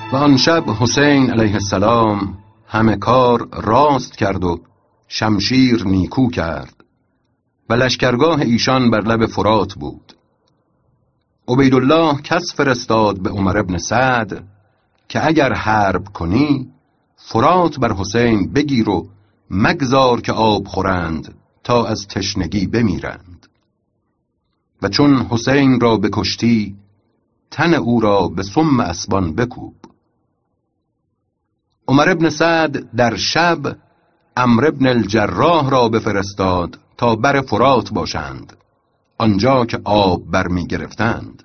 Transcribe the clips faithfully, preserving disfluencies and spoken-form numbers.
و آن شب حسین علیه السلام همه کار راست کرد و شمشیر نیکو کرد و لشکرگاه ایشان بر لب فرات بود. عبیدالله کس فرستاد به عمر ابن سعد که اگر حرب کنی فرات بر حسین بگیر و مگذار که آب خورند تا از تشنگی بمیرند و چون حسین را بکشتی تن او را به سم اسبان بکوب. عمر ابن سعد در شب عمرو ابن الجراح را بفرستاد تا بر فرات باشند، آنجا که آب برمی گرفتند.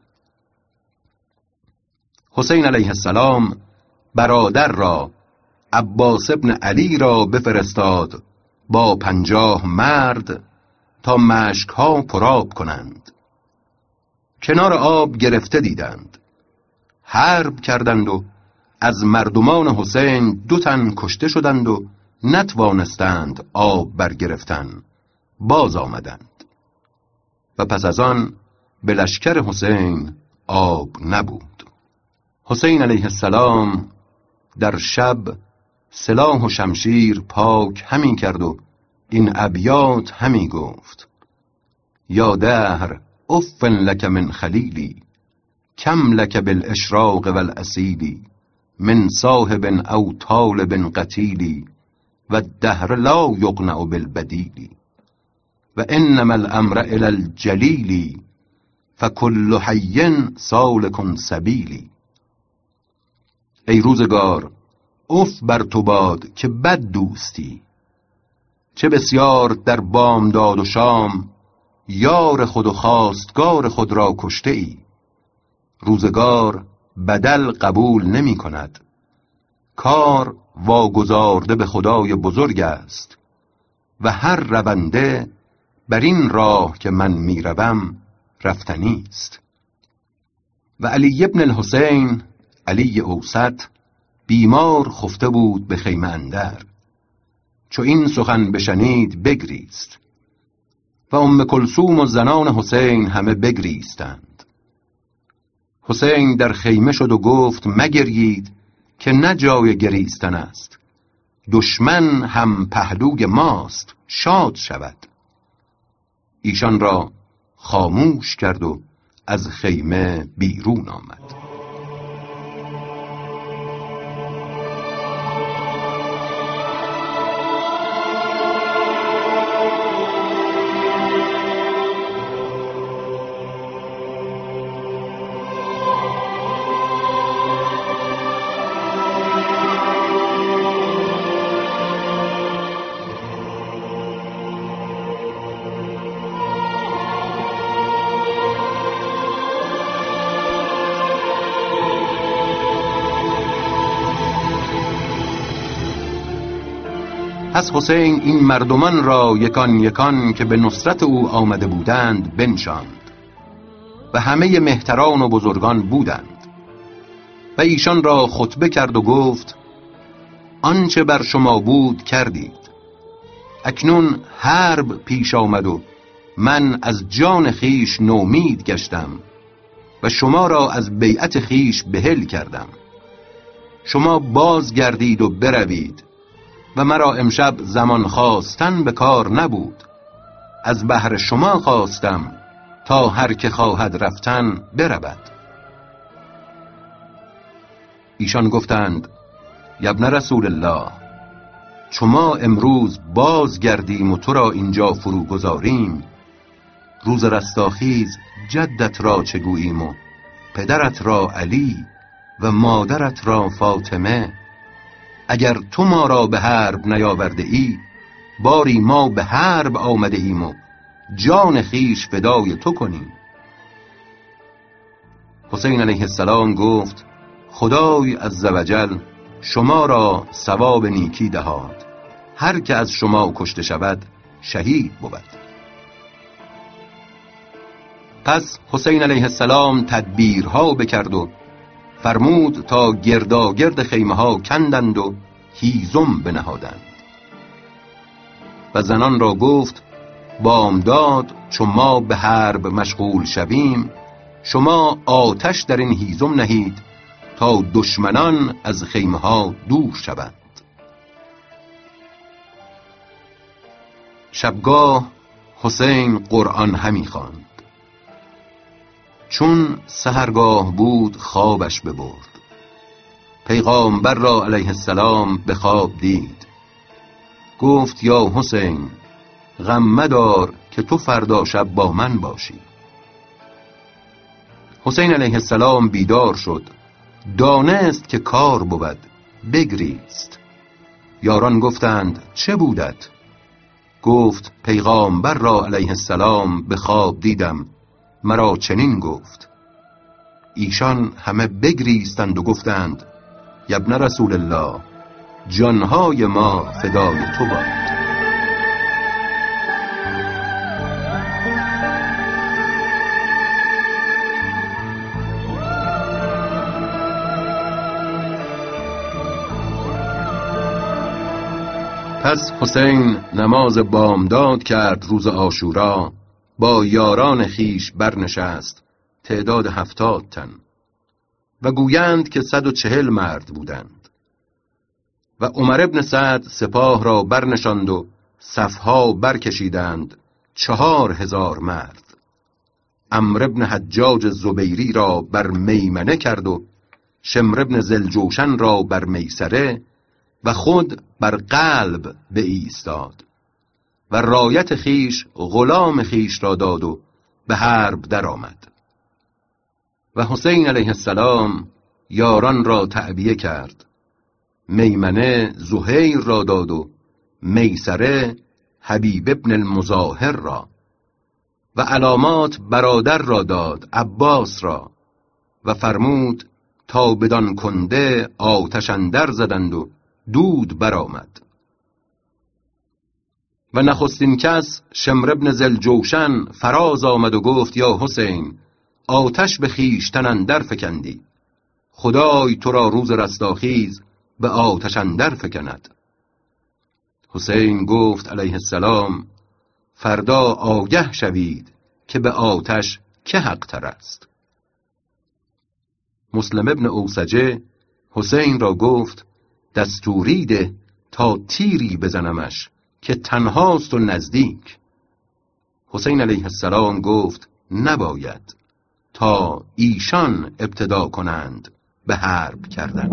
حسین علیه السلام برادر را عباس ابن علی را بفرستاد با پنجاه مرد تا مشکها پرآب کنند. کنار آب گرفته دیدند، حرب کردند و از مردمان حسین دو تن کشته شدند و نتوانستند آب برگرفتن، باز آمدند و پس از آن به لشکر حسین آب نبود. حسین علیه السلام در شب سلاح و شمشیر پاک همی کرد و این ابیات همی گفت: یا دهر اف لک من خلیلی، کم لک بالاشراق والاسیلی، من صاحب او طالب قتیلی، و الدهر لا یقنع بالبدیلی، و انما الامر الی الجلیلی، فکل حی سالک سبیلی. ای روزگار اف بر تو باد که بد دوستی، چه بسیار در بامداد و شام یار خود و خواستگار خود را کشته ای. روزگار بدل قبول نمی کند، کار واگذارده به خدای بزرگ است و هر رونده بر این راه که من می روم رفتنی است. و علی ابن الحسین، علی اوسط، بیمار خفته بود به خیمه اندر. چو این سخن بشنید بگریست و ام کلثوم و زنان حسین همه بگریستند. حسین در خیمه شد و گفت مگرید که نه جای گریستن است، دشمن هم پهلوی ماست شاد شود. ایشان را خاموش کرد و از خیمه بیرون آمد. پس حسین این مردمان را یکان یکان که به نصرت او آمده بودند بنشاند و همه مهتران و بزرگان بودند و ایشان را خطبه کرد و گفت: آنچه بر شما بود کردید، اکنون حرب پیش آمد و من از جان خیش نومید گشتم و شما را از بیعت خیش بحل کردم. شما باز گردید و بروید و مرا امشب زمان خواستن به کار نبود، از بهر شما خواستم تا هر که خواهد رفتن برود. ایشان گفتند: ابن رسول الله، چو ما امروز باز گردیم و تو را اینجا فرو گذاریم، روز رستاخیز جدت را چه گوییم و پدرت را علی و مادرت را فاطمه؟ اگر تو ما را به حرب نیاورده ای، باری ما به حرب آمده ایم و جان خیش فدای تو کنیم. حسین علیه السلام گفت: خدای عزوجل شما را ثواب نیکی دهاد، هر که از شما کشته شود شهید بود. پس حسین علیه السلام تدبیرها بکرد و فرمود تا گرداگرد خیمه ها کندند و هیزم بنهادند و زنان را گفت: بامداد چون ما به حرب مشغول شویم، شما آتش در این هیزم نهید تا دشمنان از خیمه ها دور شوند. شبگاه حسین قرآن همی خواند. چون سحرگاه بود خوابش ببرد. پیغامبر را علیه السلام به خواب دید. گفت یا حسین غم مدار که تو فردا شب با من باشی. حسین علیه السلام بیدار شد، دانست که کار بود، بگریست. یاران گفتند چه بودت؟ گفت پیغامبر را علیه السلام به خواب دیدم، مرا چنین گفت. ایشان همه بگریستند و گفتند ابن رسول الله، جانهای ما فدای تو باد. پس حسین نماز بامداد کرد. روز عاشورا با یاران خیش برنشست، تعداد هفتاد تن، و گویند که صد و چهل مرد بودند. و عمر ابن سعد سپاه را برنشاند و صفها برکشیدند، چهار هزار مرد. عمرو ابن حجاج زبیری را بر میمنه کرد و شمر ابن ذوالجوشن را بر میسره و خود بر قلب به ایستاد و رایت خیش غلام خیش را داد و به حرب در آمد. و حسین علیه السلام یاران را تعبیه کرد. میمنه زهیر را داد و میسره حبیب ابن المظاهر را، و علامات برادر را داد عباس را، و فرمود تا بدان کنده آتش اندر زدند و دود برآمد. و نخستین کس شمر ابن ذوالجوشن فراز آمد و گفت یا حسین آتش به خویشتن اندر فکندی، خدای تو را روز رستاخیز به آتش اندر فکند. حسین گفت علیه السلام فردا آگه شوید که به آتش که حق تر است. مسلم ابن اوسجه حسین را گفت دستوری ده تا تیری بزنمش که تنهاست و نزدیک. حسین علیه السلام گفت نباید تا ایشان ابتدا کنند به حرب کردن.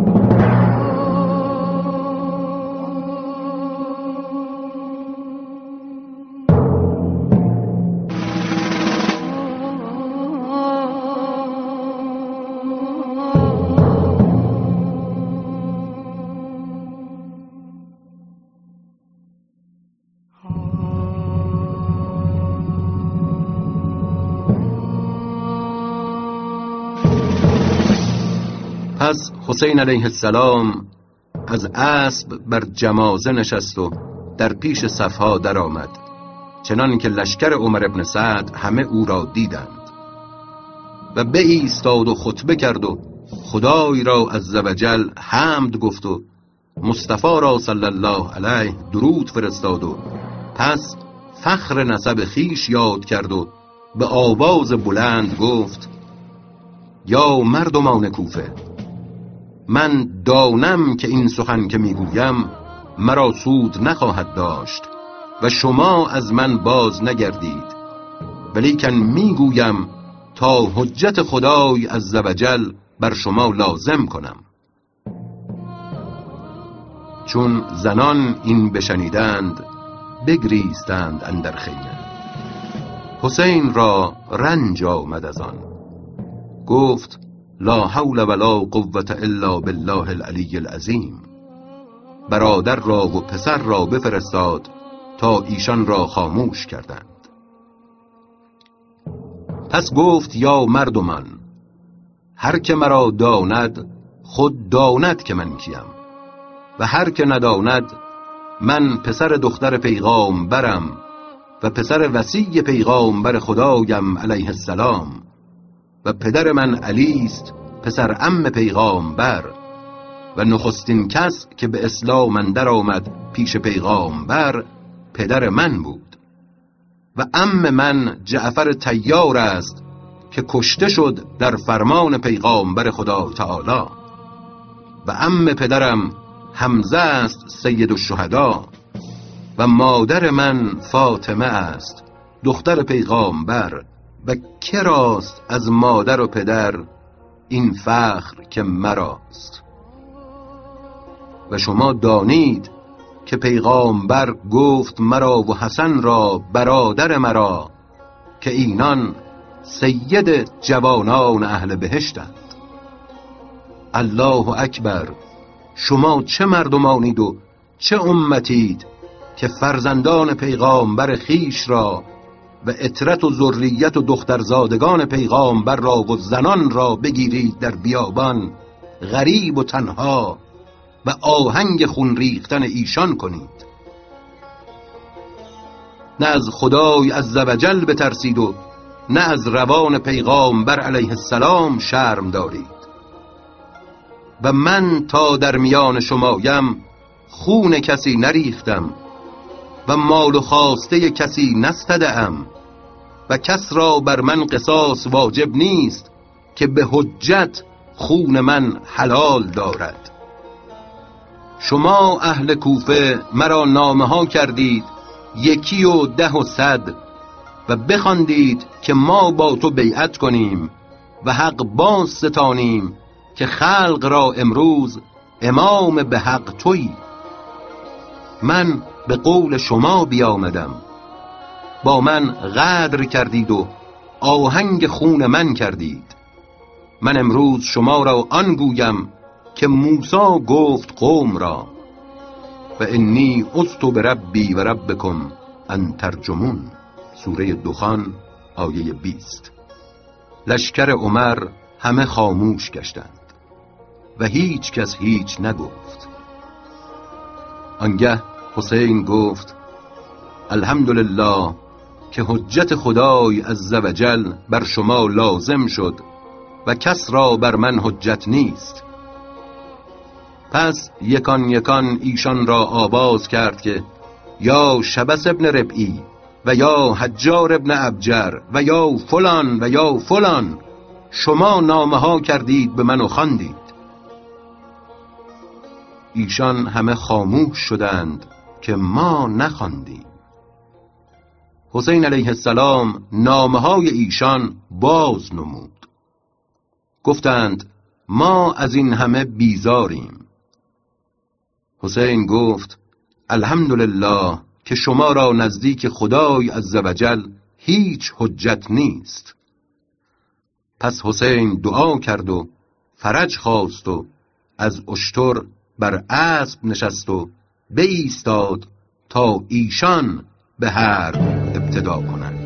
پس حسین علیه السلام از اسب بر جمازه نشست و در پیش صفها در آمد، چنان که لشکر عمر ابن سعد همه او را دیدند. و به ایستاد و خطبه کرد و خدای را عزوجل حمد گفت و مصطفی را صلی الله علیه درود فرستاد و پس فخر نسب خیش یاد کرد و به آواز بلند گفت یا مردمان کوفه، من دانم که این سخن که میگویم مرا سود نخواهد داشت و شما از من باز نگردید، ولیکن میگویم تا حجت خدای عزوجل بر شما لازم کنم. چون زنان این بشنیدند بگریستند اندر خیمه. حسین را رنج آمد از آن، گفت لا حول ولا قوة الا بالله العلی العظیم. برادر را و پسر را بفرستاد تا ایشان را خاموش کردند. پس گفت یا مردمان، هر که مرا داند خود داند که من کیم، و هر که نداند من پسر دختر پیغامبرم و پسر وصی پیغامبر خدایم علیه السلام، و پدر من علی است پسر عم پیغامبر، و نخستین کس که به اسلام اندر آمد پیش پیغامبر پدر من بود، و عم من جعفر طیار است که کشته شد در فرمان پیغامبر خدا تعالی. و عم پدرم حمزه است سید الشهدا و مادر من فاطمه است دختر پیغامبر و کراست از مادر و پدر این فخر که مراست. و شما دانید که پیغامبر گفت مرا و حسن را برادر مرا که اینان سید جوانان اهل بهشتند. الله اکبر، شما چه مردمانید و چه امتید که فرزندان پیغامبر خیش را و اطرت و ذریت و دخترزادگان پیغامبر را و زنان را بگیرید در بیابان غریب و تنها و آهنگ خون ریختن ایشان کنید. نه از خدای عزوجل بترسید و نه از روان پیغامبر علیه السلام شرم دارید. و من تا در میان شمایم خون کسی نریختم و مال و خواسته کسی نستدم و کس را بر من قصاص واجب نیست که به حجت خون من حلال دارد. شما اهل کوفه مرا نامه ها کردید یکی و ده و صد و بخواندید که ما با تو بیعت کنیم و حق باز ستانیم که خلق را امروز امام به حق تویی. من به قول شما بیامدم، با من غدر کردید و آهنگ خون من کردید. من امروز شما را آن گویم که موسی گفت قوم را و انی عذت بربی و ربکم ان ترجمون. سوره دخان آیه بیست. لشکر عمر همه خاموش گشتند و هیچ کس هیچ نگفت. آنگه حسین گفت الحمدلله که حجت خدای عزوجل بر شما لازم شد و کس را بر من حجت نیست. پس یکان یکان ایشان را آواز کرد که یا شبس ابن ربعی و یا حجار ابن ابجر و یا فلان و یا فلان، شما نامه ها کردید به من و خواندید. ایشان همه خاموش شدند که ما نخواندیم. حسین علیه السلام نامه های ایشان باز نمود. گفتند ما از این همه بیزاریم. حسین گفت الحمدلله که شما را نزدیک خدای عزوجل هیچ حجت نیست. پس حسین دعا کرد و فرج خواست و از اشتر بر اسب نشست و بایستاد تا ایشان به حرب ابتدا کنند.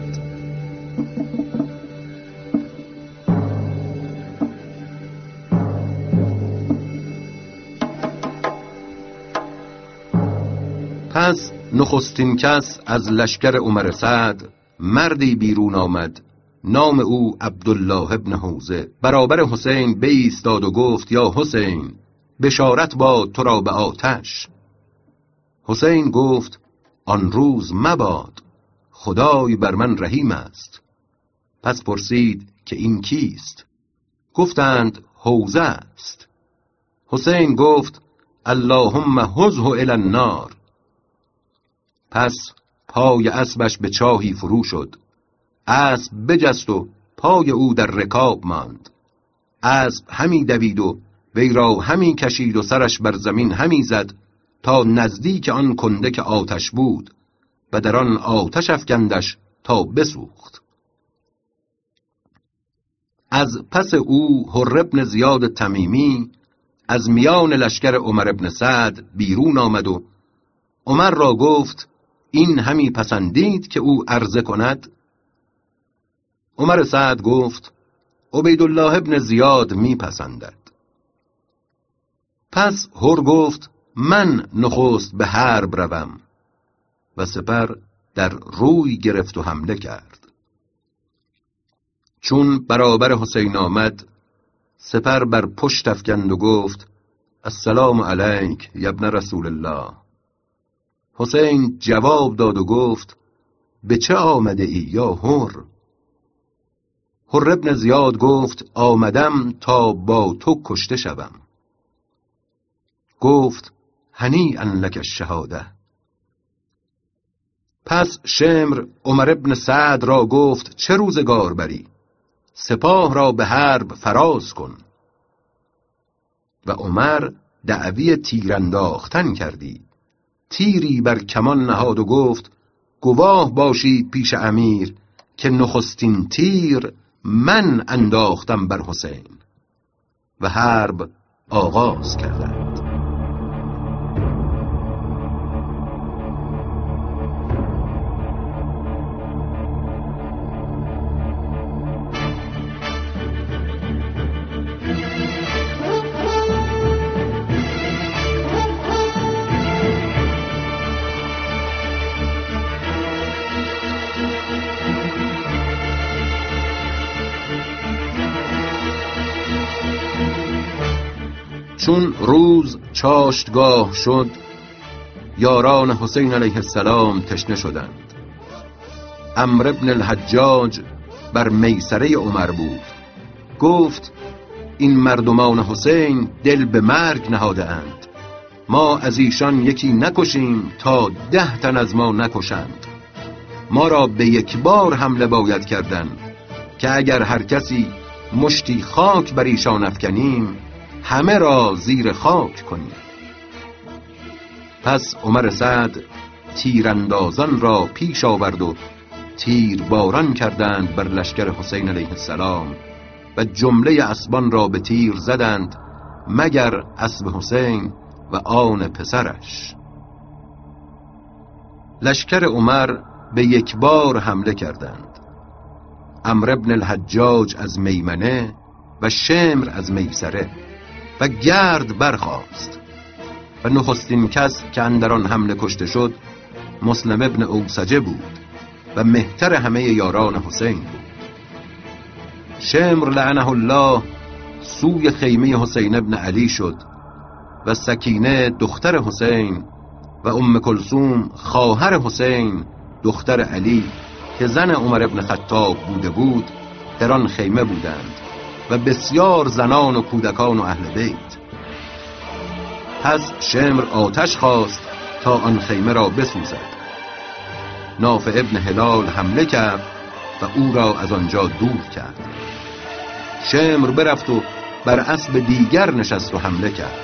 پس نخستین کس از لشکر عمر سعد مردی بیرون آمد، نام او عبدالله ابن حوزه. برابر حسین بایستاد و گفت یا حسین، بشارت باد تو را به آتش. حسین گفت آن روز مباد، خدای بر من رحیم است. پس پرسید که این کیست؟ گفتند حوزه است. حسین گفت اللهم حزه الی النار. پس پای اسبش به چاهی فرو شد، اسب بجست و پای او در رکاب ماند. اسب همی دوید و وی را همی کشید و سرش بر زمین همی زد تا نزدیک آن کنده که آتش بود و در آن آتش افکندش تا بسوخت. از پس او حر بن زیاد تمیمی از میان لشکر عمر بن سعد بیرون آمد و عمر را گفت این همی پسندید که او عرضه کند؟ عمر سعد گفت عبیدالله ابن زیاد می پسندد. پس حر گفت من نخست به حرب روم و سپر در روی گرفت و حمله کرد. چون برابر حسین آمد، سپر بر پشت افکند و گفت السلام علیک یا ابن رسول الله. حسین جواب داد و گفت به چه آمده ای یا حر؟ حر ابن زیاد گفت آمدم تا با تو کشته شوم. گفت هنیئا لک الشهاده. پس شمر عمر ابن سعد را گفت چه روزگار بری، سپاه را به حرب فراز کن. و عمر دعوی تیر انداختن کردی. تیری بر کمان نهاد و گفت گواه باشید پیش امیر که نخستین تیر من انداختم بر حسین. و حرب آغاز کردند. چون روز چاشتگاه شد، یاران حسین علیه السلام تشنه شدند. عمرو بن الحجاج بر میسره عمر بود. گفت این مردمان حسین دل به مرگ نهاده اند. ما از ایشان یکی نکشیم تا ده تن از ما نکشند. ما را به یک بار حمله باید کردن که اگر هر کسی مشتی خاک بر ایشان افکنیم همه را زیر خاک کنیم. پس عمر سعد تیراندازان را پیش آورد و تیر باران کردند بر لشکر حسین علیه السلام و جمله اسبان را به تیر زدند مگر اسب حسین و آن پسرش. لشکر عمر به یک بار حمله کردند. عمرو بن الحجاج از میمنه و شمر از میسره و گرد برخاست. و نخستین کس که اندر آن حمله کشته شد مسلم ابن اوسجه بود و مهتر همه یاران حسین بود. شمر لعنه الله سوی خیمه حسین ابن علی شد و سکینه دختر حسین و ام کلثوم خواهر حسین دختر علی که زن عمر ابن خطاب بوده بود در آن خیمه بودند و بسیار زنان و کودکان و اهل بیت. پس شمر آتش خواست تا آن خیمه را بسوزد. نافع ابن هلال حمله کرد و او را از آنجا دور کرد. شمر برفت و بر اسب دیگر نشست و حمله کرد.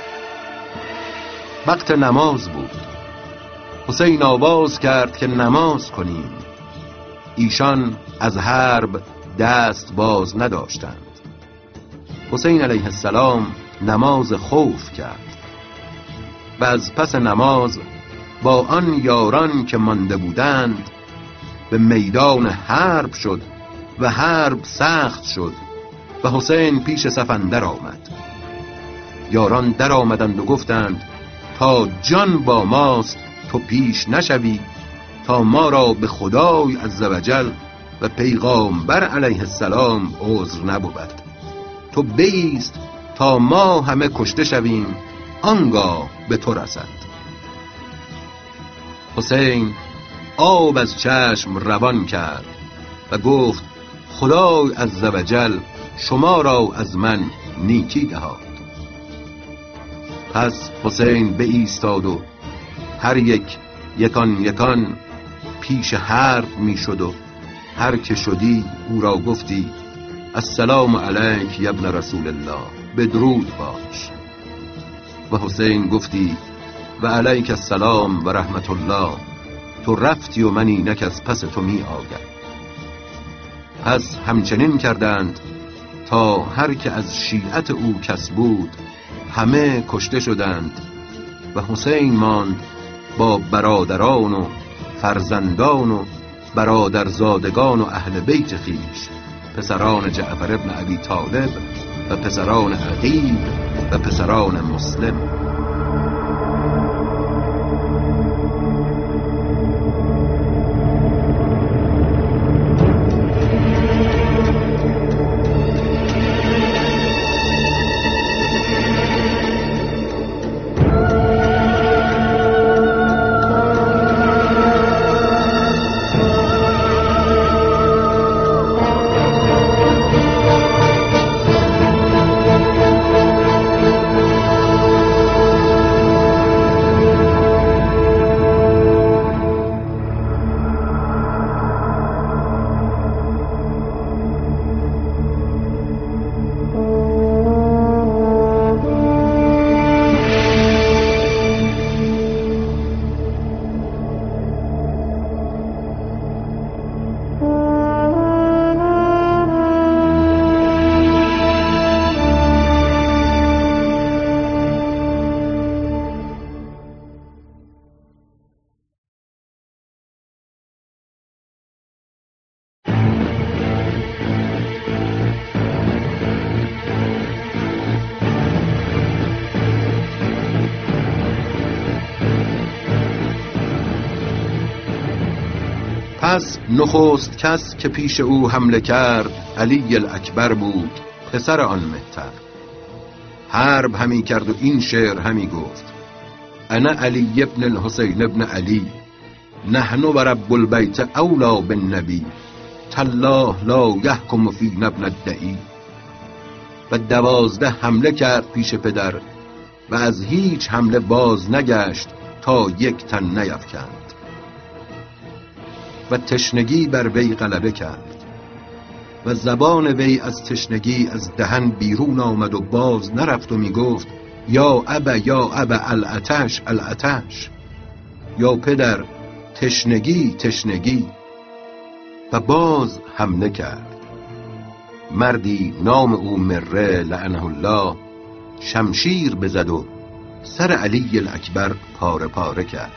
وقت نماز بود. حسین آواز کرد که نماز کنیم. ایشان از حرب دست باز نداشتند. حسین علیه السلام نماز خوف کرد و از پس نماز با آن یاران که مانده بودند به میدان حرب شد و حرب سخت شد و حسین پیش صف اندر آمد. یاران در آمدند و گفتند تا جان با ماست تو پیش نشوی تا ما را به خدای عزوجل و پیغامبر علیه السلام عذر نبود. تو بایست تا ما همه کشته شویم آنگاه به تو رسد. حسین آب از چشم روان کرد و گفت خدای عزوجل شما را از من نیکی دهاد. پس حسین بایستاد و هر یک یکان یکان پیش حرب می شد و هر که شدی او را گفتی السلام علیک یا ابن رسول الله، بدرود باش. و حسین گفتی و علیک السلام و رحمت الله، تو رفتی و من اینک از پس تو می آگم. پس همچنین کردند تا هر که از شیعت او کس بود همه کشته شدند و حسین ماند با برادران و فرزندان و برادرزادگان و اهل بیت خویش، پسران جعفر ابن ابی طالب و پسران عقیل و پسران مسلم. پس نخست کس که پیش او حمله کرد علی الاکبر بود پسر آن مهتر. حرب همی کرد و این شعر همی گفت: انا علی ابن الحسین ابن علی، نحن و رب البیت اولا بالنبی، تالله لا یحکم فینا ابن الدعی. و دوازده حمله کرد پیش پدر و از هیچ حمله باز نگشت تا یک تن نیفکند. و تشنگی بر وی غلبه کرد و زبان وی از تشنگی از دهن بیرون آمد و باز نرفت و می گفت: یا ابا یا ابا العطش العطش، یا پدر تشنگی تشنگی. و باز حمله کرد. مردی نام او مره لعنه الله شمشیر بزد و سر علی الاکبر پاره پاره کرد.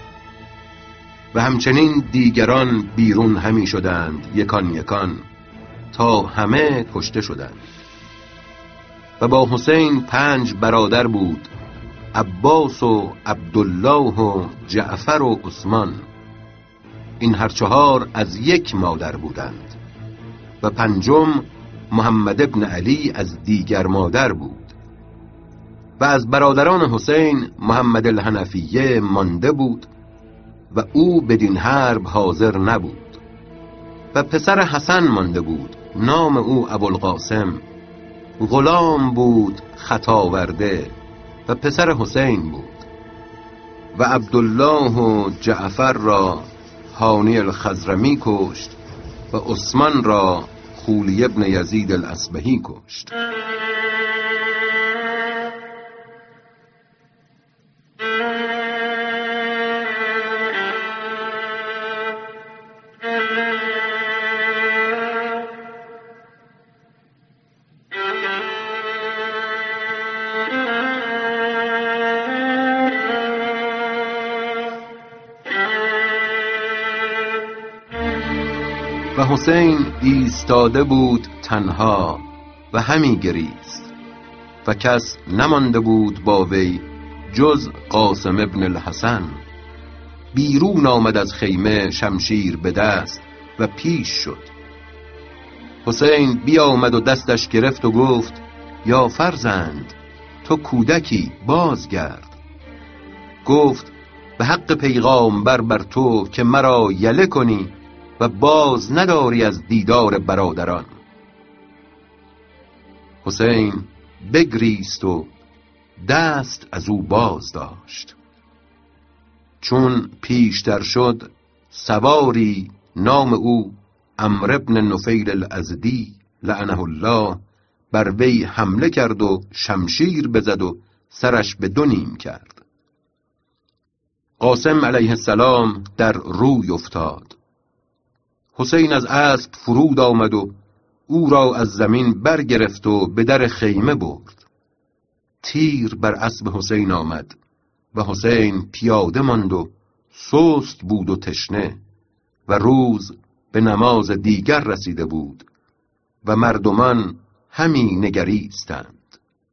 و همچنین دیگران بیرون همی شدند یکان یکان تا همه کشته شدند. و با حسین پنج برادر بود: عباس و عبدالله و جعفر و عثمان. این هر چهار از یک مادر بودند. و پنجم محمد ابن علی از دیگر مادر بود. و از برادران حسین محمد الحنفیه مانده بود و او بدین حرب حاضر نبود. و پسر حسن مانده بود، نام او ابوالقاسم، غلام بود خطاورده و پسر حسین بود. و عبدالله و جعفر را هانی الخزرمی کشت و عثمان را خولی ابن یزید الاسبهی کشت. و حسین ایستاده بود تنها و همی گریست و کس نمانده بود با وی جز قاسم ابن الحسن. بیرون آمد از خیمه شمشیر به دست و پیش شد. حسین بیامد و دستش گرفت و گفت: یا فرزند، تو کودکی، بازگرد. گفت: به حق پیغامبر بر تو که مرا یله کنی و باز نداری از دیدار برادران. حسین بگریست و دست از او باز داشت. چون پیشتر شد سواری نام او عمرو بن نفیل الازدی لعنه الله بر وی حمله کرد و شمشیر بزد و سرش به دو نیم کرد. قاسم علیه السلام در روی افتاد. حسین از اسب فرود آمد و او را از زمین برگرفت و به در خیمه برد. تیر بر اسب حسین آمد و حسین پیاده ماند و سست بود و تشنه و روز به نماز دیگر رسیده بود و مردمان همی نگریستند.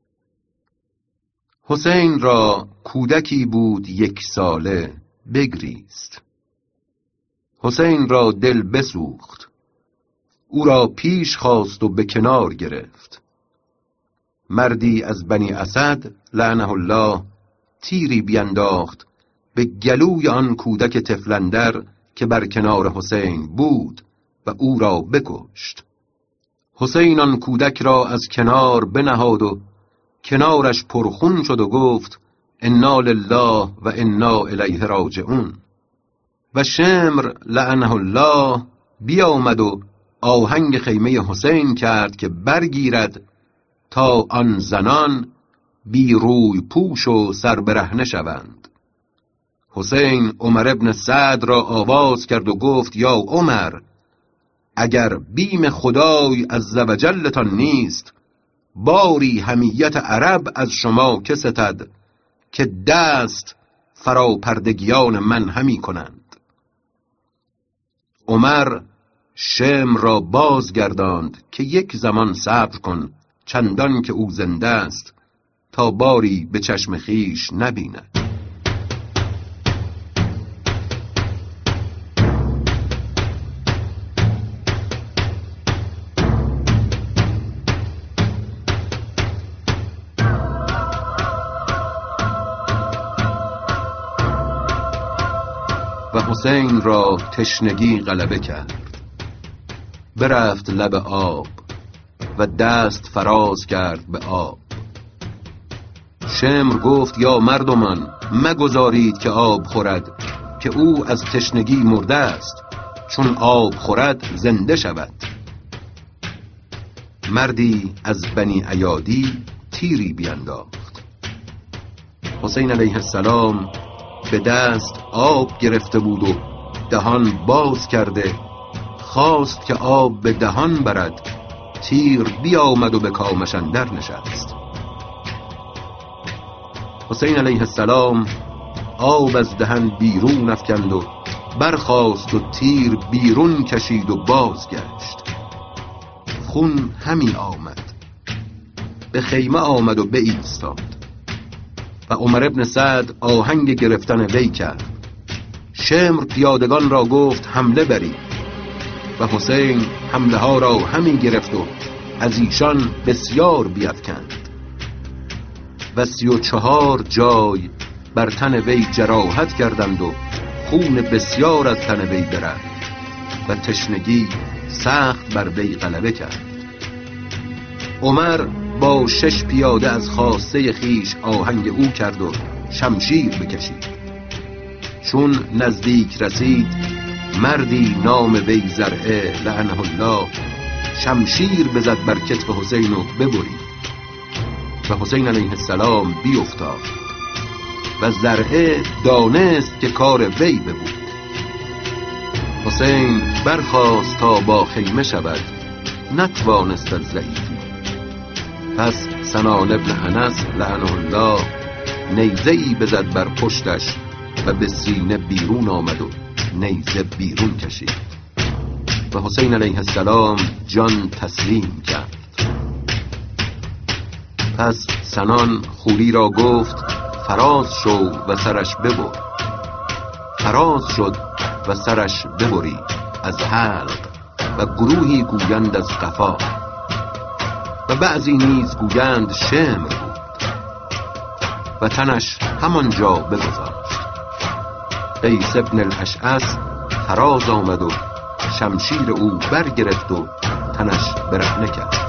حسین را کودکی بود یک ساله، بگریست. حسین را دل بسوخت، او را پیش خواست و به کنار گرفت. مردی از بنی اسد لعنه الله تیری بینداخت به گلوی آن کودک طفلندر که بر کنار حسین بود و او را بکشت. حسین آن کودک را از کنار بنهاد و کنارش پرخون شد و گفت: انا لله و انا الیه راجعون. و شمر لعنه الله بیامد و آهنگ خیمه حسین کرد که برگیرد تا آن زنان بی روی پوش و سر برهنه شوند. حسین عمر ابن سعد را آواز کرد و گفت: یا عمر، اگر بیم خدای عزوجلتان نیست، باری حمیت عرب از شما که ستد که دست فراپردگیان من همی کنند. عمر شمر را بازگرداند که یک زمان صبر کن چندان که او زنده است تا باری به چشم خیش نبیند. حسین را تشنگی غلبه کرد. برفت لب آب و دست فراز کرد به آب. شمر گفت یا مردمان مگذارید که آب خورد، که او از تشنگی مرده است، چون آب خورد زنده شود. مردی از بنی ایادی تیری بینداخت. حسین علیه السلام به دست آب گرفته بود و دهان باز کرده خواست که آب به دهان برد. تیر بیامد و به کامش اندر نشست. حسین علیه السلام آب از دهن بیرون افکند و برخاست و تیر بیرون کشید و بازگشت. خون همی آمد. به خیمه آمد و بایستاد و عمر ابن سعد آهنگ گرفتن وی کرد. شمر پیادگان را گفت حمله برید و حسین حمله ها را همی گرفت و از ایشان بسیار بیفکند و سی و چهار جای بر تن وی جراحت کردند و خون بسیار از تن وی برفت و تشنگی سخت بر وی غلبه کرد. عمر با شش پیاده از خواسته خیش آهنگ او کرد و شمشیر بکشید. چون نزدیک رسید مردی نام وی زرعه لعنه الله شمشیر بزد بر کتف حسین و ببرید و حسین علیه السلام بیفتاد و زرعه دانست که کار وی ببود. حسین برخاست تا با خیمه شود، نتوانست از ضعیفی. پس سنان ابن انس لعنه الله نیزه‌ای بزد بر پشتش و به سینه بیرون آمد و نیزه بیرون کشید و حسین علیه السلام جان تسلیم کرد. پس سنان خوری را گفت فراز شو و سرش ببر. فراز شد و سرش ببری از حلق و گروهی گویند از قفا و بعضی نیز گویند شمر بود و تنش همانجا بگذاشت. قیس ابن الاشعث فراز آمد و شمشیر او برگرفت و تنش برهنه کرد.